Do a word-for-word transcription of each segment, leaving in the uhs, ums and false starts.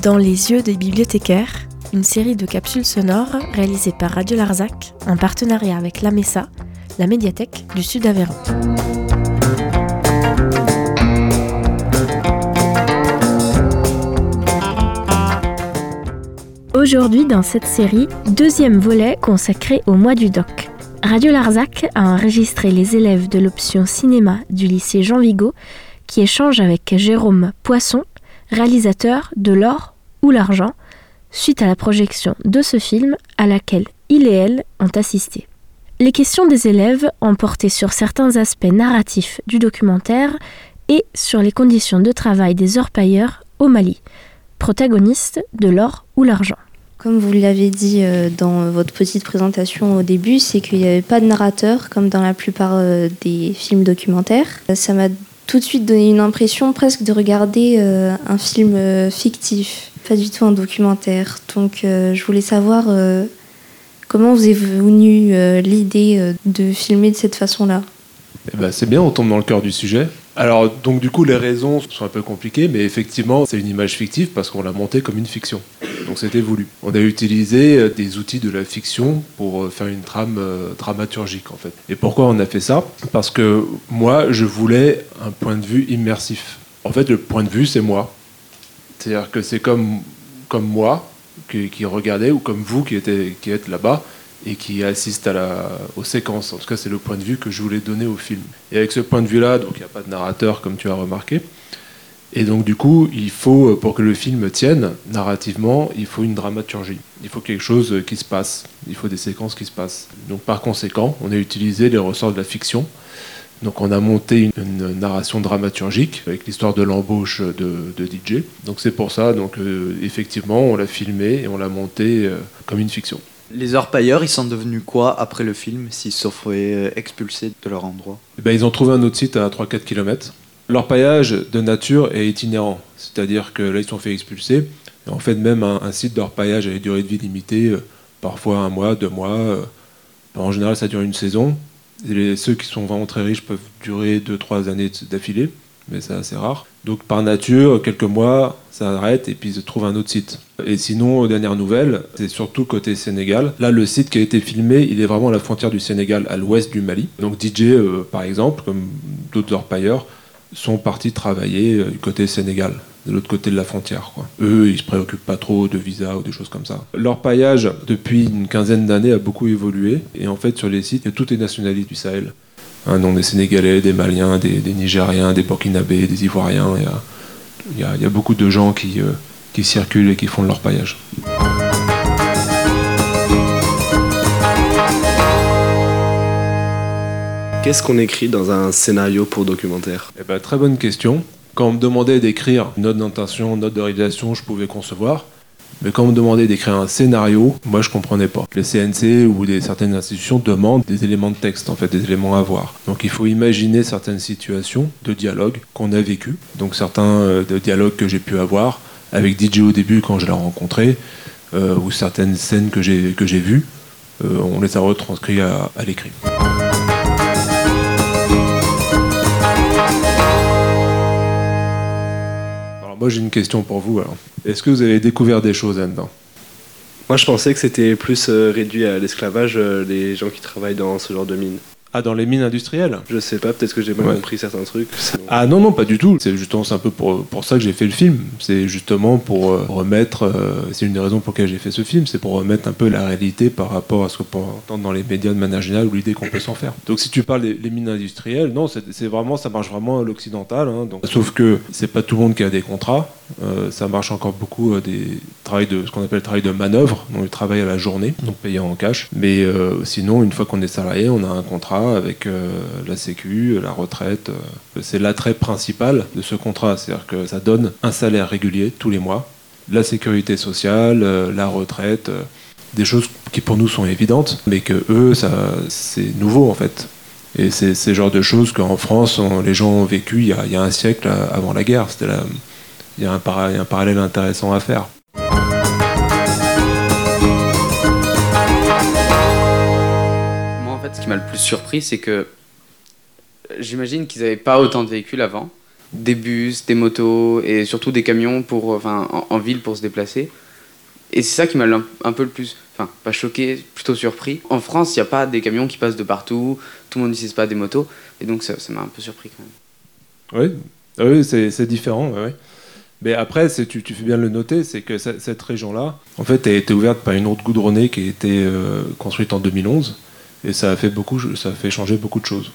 Dans les yeux des bibliothécaires, une série de capsules sonores réalisées par Radio Larzac en partenariat avec l'A M E S A, la médiathèque du Sud Aveyron. Aujourd'hui dans cette série, deuxième volet consacré au mois du doc. Radio Larzac a enregistré les élèves de l'option cinéma du lycée Jean Vigo qui échangent avec Jérôme Poisson, réalisateur de L'or ou l'argent, suite à la projection de ce film à laquelle il et elle ont assisté. Les questions des élèves ont porté sur certains aspects narratifs du documentaire et sur les conditions de travail des orpailleurs au Mali, protagonistes de L'or ou l'argent. Comme vous l'avez dit dans votre petite présentation au début, c'est qu'il n'y avait pas de narrateur comme dans la plupart des films documentaires. Ça m'a tout de suite donné une impression presque de regarder un film fictif, pas du tout un documentaire. Donc je voulais savoir comment vous est venue l'idée de filmer de cette façon-là. Eh ben, c'est bien, on tombe dans le cœur du sujet. Alors, donc du coup, les raisons sont un peu compliquées, mais effectivement, c'est une image fictive parce qu'on l'a montée comme une fiction. Donc c'était voulu. On a utilisé des outils de la fiction pour faire une trame euh, dramaturgique, en fait. Et pourquoi on a fait ça ? Parce que moi, je voulais un point de vue immersif. En fait, le point de vue, c'est moi. C'est-à-dire que c'est comme, comme moi qui, qui regardais, ou comme vous qui, était, qui êtes là-bas, et qui assiste à la, aux séquences. En tout cas, c'est le point de vue que je voulais donner au film. Et avec ce point de vue-là, donc il n'y a pas de narrateur, comme tu as remarqué. Et donc, du coup, il faut, pour que le film tienne, narrativement, il faut une dramaturgie. Il faut quelque chose qui se passe. Il faut des séquences qui se passent. Donc, par conséquent, on a utilisé les ressorts de la fiction. Donc, on a monté une, une narration dramaturgique avec l'histoire de l'embauche de, de D J. Donc, c'est pour ça, donc, euh, effectivement, on l'a filmé et on l'a monté euh, comme une fiction. Les orpailleurs, ils sont devenus quoi après le film, s'ils se sont fait expulser de leur endroit ? Eh ben, ils ont trouvé un autre site à trois à quatre kilomètres. L'orpaillage de nature est itinérant, c'est-à-dire que là, ils se sont fait expulser. Et en fait, même un, un site d'orpaillage à une durée de vie limitée, euh, parfois un mois, deux mois. Euh, en général, ça dure une saison. Et les, ceux qui sont vraiment très riches peuvent durer deux, trois années d'affilée, mais c'est assez rare. Donc par nature, quelques mois, ça arrête et puis ils trouvent un autre site. Et sinon, dernière nouvelle, c'est surtout côté Sénégal. Là, le site qui a été filmé, il est vraiment à la frontière du Sénégal, à l'ouest du Mali. Donc D J, euh, par exemple, comme d'autres orpailleurs, sont partis travailler euh, du côté Sénégal, de l'autre côté de la frontière, quoi. Eux, ils se préoccupent pas trop de visa ou des choses comme ça. L'orpaillage, depuis une quinzaine d'années, a beaucoup évolué. Et en fait, sur les sites, il y a toutes les nationalités du Sahel. Hein, donc des Sénégalais, des Maliens, des, des Nigériens, des Burkinabés, des Ivoiriens. Il y a, il y a, il y a beaucoup de gens qui, euh, qui circulent et qui font de l'orpaillage. Qu'est-ce qu'on écrit dans un scénario pour documentaire ? Eh ben, très bonne question. Quand on me demandait d'écrire une note d'intention, une note de réalisation, je pouvais concevoir. Mais quand on me demandait d'écrire un scénario, moi je comprenais pas. Le C N C ou des, certaines institutions demandent des éléments de texte, en fait, des éléments à voir. Donc il faut imaginer certaines situations de dialogue qu'on a vécues. Donc certains euh, de dialogues que j'ai pu avoir avec D J au début quand je l'ai rencontré, euh, ou certaines scènes que j'ai, que j'ai vues, euh, on les a retranscrits à, à l'écrit. Moi, j'ai une question pour vous. Alors. Est-ce que vous avez découvert des choses là-dedans ? Moi, je pensais que c'était plus euh, réduit à l'esclavage, euh, les gens qui travaillent dans ce genre de mines. Ah, dans les mines industrielles ? Je sais pas, peut-être que j'ai mal ouais. compris certains trucs. Sinon... Ah non, non, pas du tout. C'est justement c'est un peu pour, pour ça que j'ai fait le film. C'est justement pour euh, remettre... Euh, c'est une des raisons pour lesquelles j'ai fait ce film. C'est pour remettre un peu la réalité par rapport à ce qu'on peut entendre dans les médias de manière générale ou l'idée qu'on peut s'en faire. Donc si tu parles des les mines industrielles, non, c'est, c'est vraiment, ça marche vraiment à l'occidental. Hein, donc. Sauf que c'est pas tout le monde qui a des contrats. Euh, ça marche encore beaucoup euh, des travails de, ce qu'on appelle le travail de manœuvre, donc le travail à la journée, donc payé en cash. Mais euh, sinon, une fois qu'on est salarié, on a un contrat avec euh, la sécu, la retraite. Euh, c'est l'attrait principal de ce contrat, c'est-à-dire que ça donne un salaire régulier tous les mois, la sécurité sociale, euh, la retraite, euh, des choses qui pour nous sont évidentes, mais que eux, ça, c'est nouveau en fait. Et c'est ce genre de choses qu'en France, on, les gens ont vécu il y a, il y a un siècle avant la guerre. C'était la, il y a un, para, un parallèle intéressant à faire. Moi, en fait, ce qui m'a le plus surpris, c'est que j'imagine qu'ils n'avaient pas autant de véhicules avant. des bus, des motos et surtout des camions pour, enfin, en, en ville pour se déplacer. Et c'est ça qui m'a un, un peu le plus, enfin pas choqué, plutôt surpris. En France, il n'y a pas des camions qui passent de partout, tout le monde n'utilise pas des motos, et donc ça, ça m'a un peu surpris quand même. Oui, oui c'est, c'est différent, ouais, ouais. Mais après, c'est, tu, tu fais bien de le noter, c'est que cette, cette région-là, en fait, a été ouverte par une route goudronnée qui a été euh, construite en deux mille onze, et ça a fait beaucoup, ça a fait changer beaucoup de choses.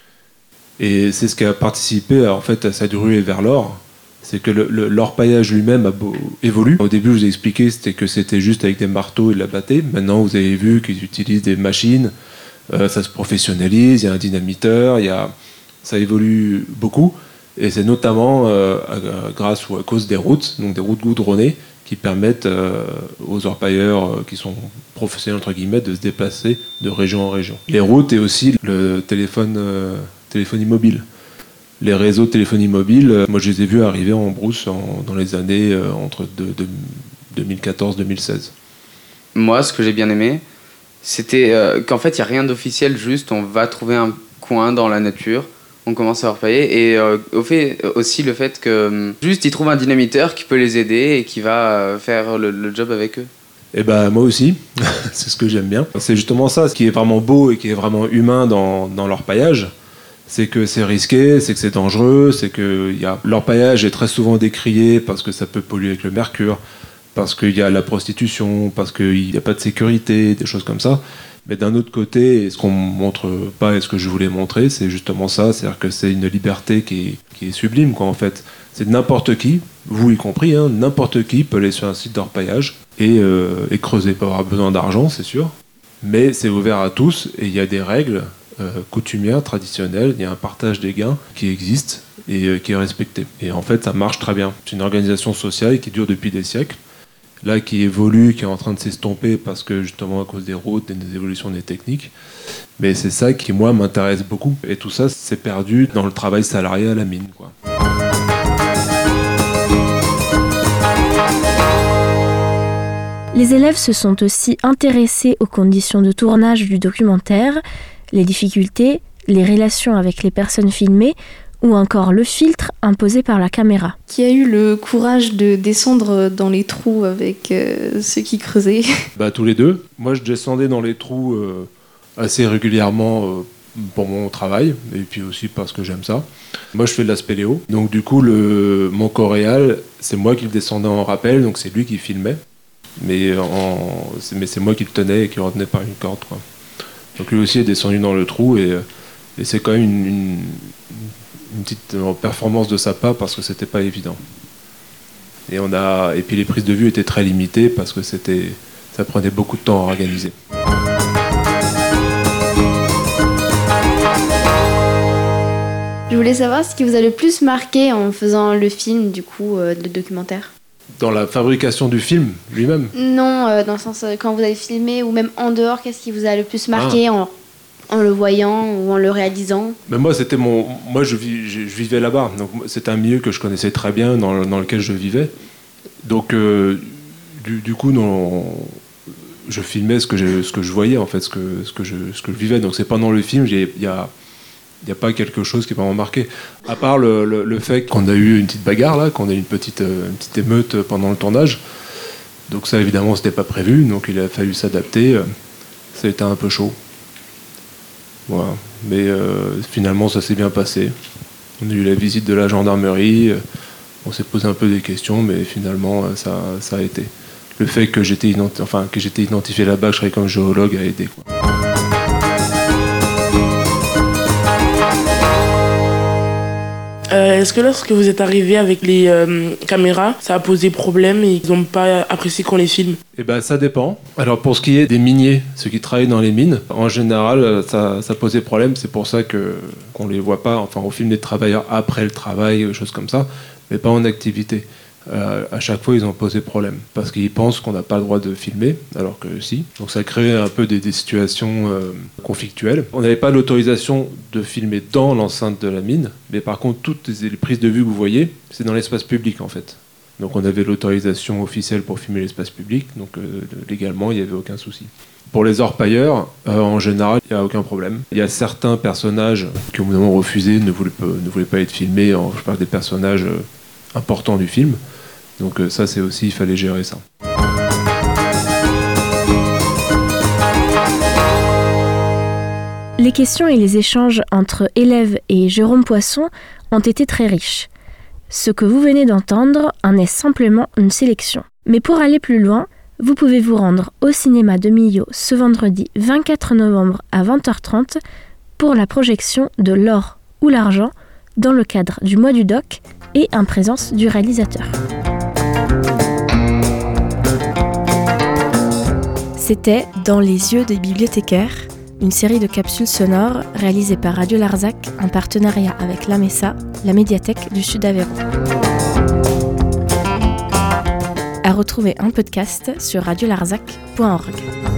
Et c'est ce qui a participé en fait, à cette ruée vers l'or, c'est que le, le, l'orpaillage lui-même a beau, évolue. Au début, je vous ai expliqué c'était que c'était juste avec des marteaux et de la battaie. Maintenant, vous avez vu qu'ils utilisent des machines, euh, ça se professionnalise, il y a un dynamiteur, il y a... ça évolue beaucoup. Et c'est notamment euh, grâce ou à cause des routes, donc des routes goudronnées, qui permettent euh, aux orpailleurs euh, qui sont professionnels entre guillemets de se déplacer de région en région. Les routes et aussi le téléphone, euh, téléphonie mobile. Les réseaux de téléphonie mobile, euh, moi je les ai vus arriver en brousse en, dans les années euh, entre de, de, deux mille quatorze deux mille seize. Moi, ce que j'ai bien aimé, c'était euh, qu'en fait il n'y a rien d'officiel, juste on va trouver un coin dans la nature. On commence à orpailler et euh, au fait, aussi le fait que juste ils trouvent un dynamiteur qui peut les aider et qui va euh, faire le, le job avec eux. Et bah moi aussi, c'est ce que j'aime bien. C'est justement ça, ce qui est vraiment beau et qui est vraiment humain dans, dans l'orpaillage, c'est que c'est risqué, c'est que c'est dangereux, c'est que y a... l'orpaillage est très souvent décrié parce que ça peut polluer avec le mercure, parce qu'il y a la prostitution, parce qu'il n'y a pas de sécurité, des choses comme ça. Mais d'un autre côté, ce qu'on montre pas et ce que je voulais montrer, c'est justement ça, c'est-à-dire que c'est une liberté qui est, qui est sublime, quoi, en fait. C'est n'importe qui, vous y compris, hein, n'importe qui peut aller sur un site d'orpaillage et, euh, et creuser. Il peut avoir besoin d'argent, c'est sûr, mais c'est ouvert à tous et il y a des règles euh, coutumières, traditionnelles, il y a un partage des gains qui existe et euh, qui est respecté. Et en fait, ça marche très bien. C'est une organisation sociale qui dure depuis des siècles. Là, qui évolue, qui est en train de s'estomper parce que justement à cause des routes et des évolutions des techniques. Mais c'est ça qui, moi, m'intéresse beaucoup. Et tout ça, c'est perdu dans le travail salarié à la mine, quoi. Les élèves se sont aussi intéressés aux conditions de tournage du documentaire, les difficultés, les relations avec les personnes filmées, ou encore le filtre imposé par la caméra. Qui a eu le courage de descendre dans les trous avec euh, ceux qui creusaient? Bah tous les deux. Moi je descendais dans les trous euh, assez régulièrement euh, pour mon travail, et puis aussi parce que j'aime ça. Moi je fais de la spéléo, donc du coup le, mon coréal, c'est moi qui le descendais en rappel, donc c'est lui qui filmait, mais, en, c'est, mais c'est moi qui le tenais et qui le retenait par une corde, quoi. Donc lui aussi est descendu dans le trou, et, et c'est quand même une... une une petite performance de sa part parce que c'était pas évident. Et, on a, et puis les prises de vue étaient très limitées parce que c'était, ça prenait beaucoup de temps à organiser. Je voulais savoir ce qui vous a le plus marqué en faisant le film, du coup, euh, le documentaire. Dans la fabrication du film lui-même? Non, euh, dans le sens euh, quand vous avez filmé ou même en dehors, qu'est-ce qui vous a le plus marqué ah. en... en le voyant ou en le réalisant? Mais moi, c'était mon... moi je, vis... je vivais là-bas, donc c'était un milieu que je connaissais très bien, dans, le... dans lequel je vivais. Donc, euh, du, du coup, non... je filmais ce que, je... ce que je voyais, en fait, ce que, ce que, je... ce que je vivais. Donc, c'est pendant le film, il n'y a... y a pas quelque chose qui m'a vraiment marqué. À part le, le, le fait qu'on a eu une petite bagarre, là, qu'on a eu une petite, une petite émeute pendant le tournage. Donc, ça, évidemment, c'était pas prévu, donc il a fallu s'adapter. Ça a été un peu chaud. Voilà. Mais euh, finalement ça s'est bien passé. On a eu la visite de la gendarmerie, on s'est posé un peu des questions, mais finalement ça, ça a été. Le fait que j'étais, identi- enfin, que j'étais identifié là-bas, que je travaillais comme géologue, a aidé, quoi. Euh, est-ce que lorsque vous êtes arrivé avec les euh, caméras, ça a posé problème et ils n'ont pas apprécié qu'on les filme? Eh ben, ça dépend. Alors pour ce qui est des miniers, ceux qui travaillent dans les mines, en général, ça, ça posait problème. C'est pour ça que, qu'on les voit pas. Enfin, on filme les travailleurs après le travail, des choses comme ça, mais pas en activité. Euh, à chaque fois, ils ont posé problème parce qu'ils pensent qu'on n'a pas le droit de filmer, alors que si. Donc ça crée un peu des, des situations euh, conflictuelles. On n'avait pas l'autorisation de filmer dans l'enceinte de la mine, mais par contre, toutes les, les prises de vue que vous voyez, c'est dans l'espace public en fait. Donc on avait l'autorisation officielle pour filmer l'espace public, donc euh, légalement il n'y avait aucun souci. Pour les orpailleurs, euh, en général, il n'y a aucun problème. Il y a certains personnages qui au bout d'un moment refusé, ne voulaient pas, ne voulaient pas être filmés, en, je parle des personnages euh, importants du film. Donc euh, ça c'est aussi, il fallait gérer ça. Les questions et les échanges entre élèves et Jérôme Poisson ont été très riches. Ce que vous venez d'entendre en est simplement une sélection. Mais pour aller plus loin, vous pouvez vous rendre au cinéma de Millau ce vendredi vingt-quatre novembre à vingt heures trente pour la projection de L'or ou l'argent dans le cadre du mois du doc et en présence du réalisateur. C'était Dans les yeux des bibliothécaires, une série de capsules sonores réalisée par Radio Larzac en partenariat avec l'A M E S A, la médiathèque du Sud Aveyron. À retrouver en podcast sur radio larzac point org.